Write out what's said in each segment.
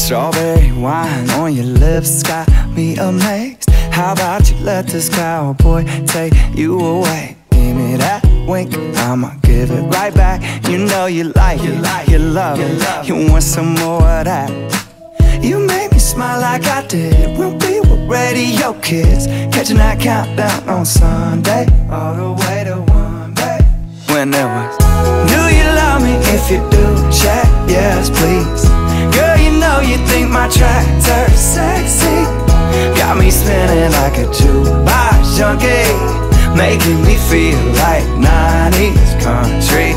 Strawberry wine on your lips got me amazed. How about you let this cowboy take you away? Give me that wink, I'ma give it right back. You know you like it, you love it, you want some more of that. You made me smile like I did when we were radio kids, catching that countdown on Sunday, all the way to one, babe. When it was, do you love me? If you do, check yes please. Girl, you know you think my tractor's sexy. Got me spinning like a jukebox junkie, making me feel like 90s country.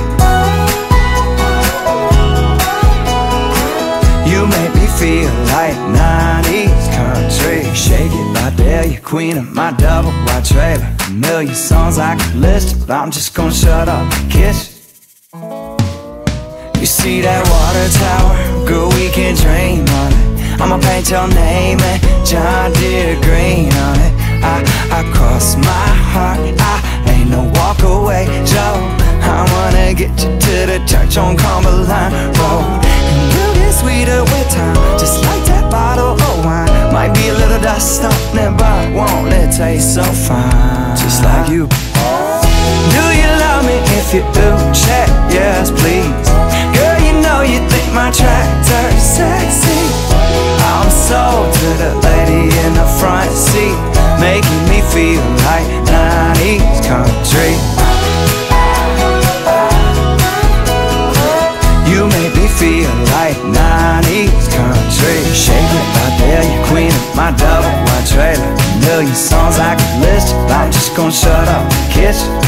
You make me feel like 90s country. Shake it, I dare you, queen of my double wide trailer. A million songs I could list, but I'm just gonna shut up and kiss you. You see that water tower? Girl, we can dream on it. I'ma paint your name and John Deere green on it. I cross my heart, I ain't no walk away, Joe. I wanna get you to the church on Cumberland Road. And we'll get sweeter with time, just like that bottle of wine. Might be a little dust on it, but won't it taste so fine? Just like you. Do you love me? If you do, check yes please. Girl, you know you think my tractor's sexy. I'm sold to the lady in the front seat, making me feel like 90s country. You make me feel like 90s country. Shake it, I dare you, queen of my double wide trailer. A million songs I could list, but I'm just gonna shut up and kiss you.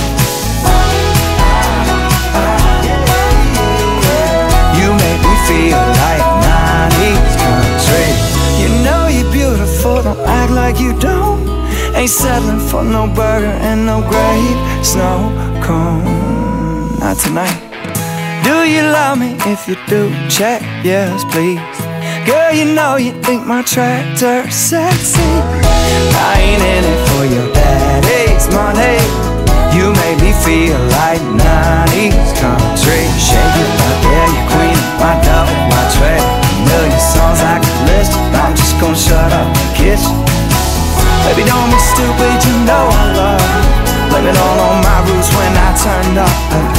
You make me feel like 90s country. You know you're beautiful, don't act like you don't. Ain't settling for no burger and no grape snow cone. Not tonight. Do you love me? If you do, check yes please. Girl, you know you think my tractor's sexy. I ain't in it for your daddy's money. You make me feel like 90s country. Shake it, I dare you, queen of my double wide trailer. A million songs I could list, but I'm just gonna shut up and kiss you. Baby, don't be stupid, you know I love you. Blame it all on my roots when I turned up.